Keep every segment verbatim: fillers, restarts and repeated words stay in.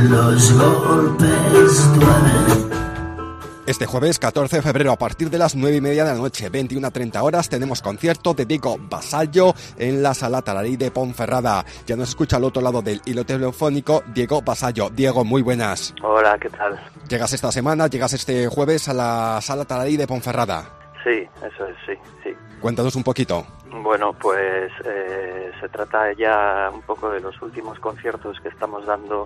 los golpes duelen. Este jueves catorce de febrero a partir de las nueve y media de la noche, veintiuna a treinta horas, tenemos concierto de Diego Vasallo en la Sala Tararí de Ponferrada. Ya nos escucha al otro lado del hilo telefónico Diego Vasallo. Diego, muy buenas. Hola, ¿qué tal? Llegas esta semana, llegas este jueves a la Sala Tararí de Ponferrada. Sí, eso es, sí, sí. Cuéntanos un poquito. Bueno, pues eh, se trata ya un poco de los últimos conciertos que estamos dando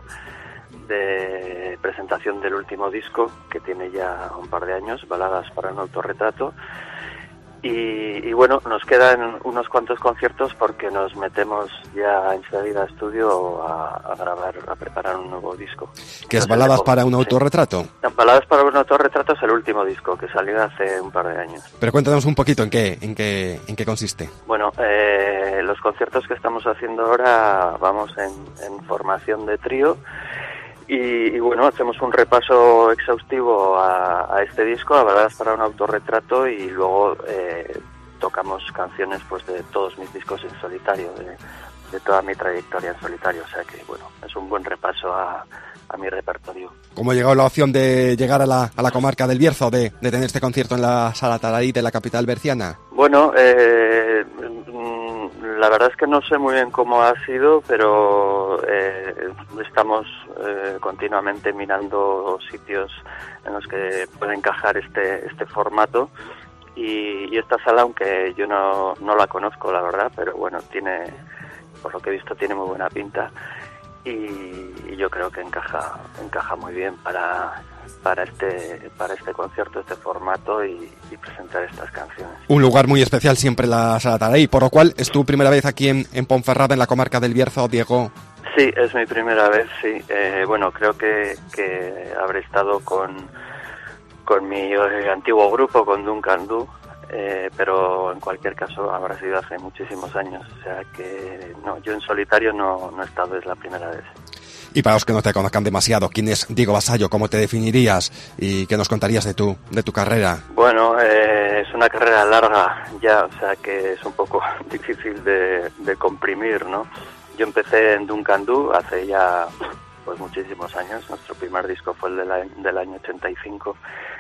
de presentación del último disco, que tiene ya un par de años, Baladas para un autorretrato. Y, y bueno, nos quedan unos cuantos conciertos porque nos metemos ya enseguida a estudio a, a grabar, a preparar un nuevo disco. ¿Qué es Baladas para un autorretrato? Sí. Baladas para un autorretrato es el último disco que salió hace un par de años. Pero cuéntanos un poquito en qué, en qué, en qué consiste. Bueno, eh, los conciertos que estamos haciendo ahora vamos en, en formación de trío. Y, y bueno, hacemos un repaso exhaustivo a, a este disco, a Baladas para un autorretrato, y luego eh, tocamos canciones pues de todos mis discos en solitario, de, de toda mi trayectoria en solitario, o sea que bueno, es un buen repaso a, a mi repertorio. ¿Cómo ha llegado la opción de llegar a la, a la comarca del Bierzo, de, de tener este concierto en la Sala Tararí de la capital berciana? Bueno, eh, la verdad es que no sé muy bien cómo ha sido, pero eh, estamos eh, continuamente mirando sitios en los que puede encajar este este formato, y, y esta sala, aunque yo no, no la conozco, la verdad, pero bueno, tiene, por lo que he visto, tiene muy buena pinta, y, y yo creo que encaja encaja muy bien para para este para este concierto, este formato, y, y presentar estas canciones. Un lugar muy especial siempre la Sala Tararí, por lo cual es tu primera vez aquí en, en Ponferrada, en la comarca del Bierzo, Diego. Sí, es mi primera vez, sí. Eh, bueno, creo que, que habré estado con, con mi eh, antiguo grupo, con Duncan Du, eh, pero en cualquier caso habrá sido hace muchísimos años, o sea que no, yo en solitario no, no he estado, es la primera vez. Y para los que no te conozcan demasiado, ¿quién es Diego Vasallo? ¿Cómo te definirías? ¿Y qué nos contarías de tu, de tu carrera? Bueno, eh, es una carrera larga ya, o sea que es un poco difícil de, de comprimir, ¿no? Yo empecé en Duncan Du hace ya pues muchísimos años. Nuestro primer disco fue el del año, del año ochenta y cinco.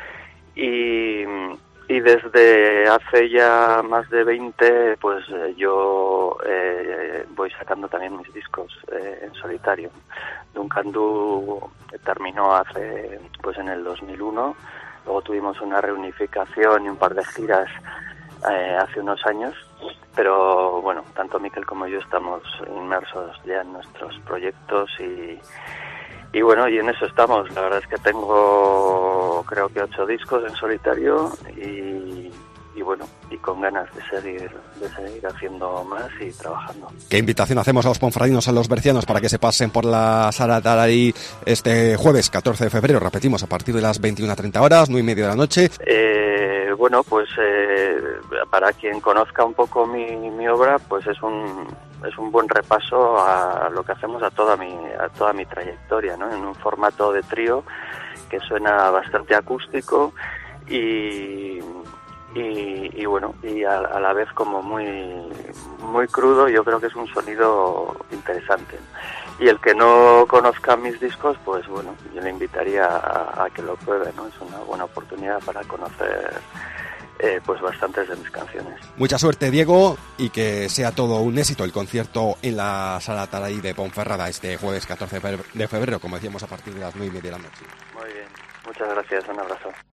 Y, y desde hace ya más de veinte, pues eh, yo eh, voy sacando también mis discos eh, en solitario. Duncan Du terminó hace, pues en el dos mil uno. Luego tuvimos una reunificación y un par de giras eh, hace unos años. Pero bueno, tanto Miquel como yo estamos inmersos ya en nuestros proyectos y, y bueno, y en eso estamos. La verdad es que tengo creo que ocho discos en solitario y, y bueno, y con ganas de seguir, de seguir haciendo más y trabajando. ¿Qué invitación hacemos a los ponferradinos, a los bercianos, para que se pasen por la Sala Tararí este jueves catorce de febrero? Repetimos, a partir de las veintiuna a treinta horas, nueve y media de la noche. Eh, bueno, pues eh, para quien conozca un poco mi, mi obra, pues es un es un buen repaso a lo que hacemos, a toda mi a toda mi trayectoria, ¿no? En un formato de trío que suena bastante acústico y y, y bueno, y a, a la vez como muy muy crudo. Yo creo que es un sonido interesante. Y el que no conozca mis discos, pues bueno, yo le invitaría a, a que lo pruebe, ¿no? Es una buena oportunidad para conocer eh, pues bastantes de mis canciones. Mucha suerte, Diego, y que sea todo un éxito el concierto en la Sala Tararí de Ponferrada este jueves catorce de febrero, como decíamos, a partir de las nueve y media de la noche. Muy bien, muchas gracias, un abrazo.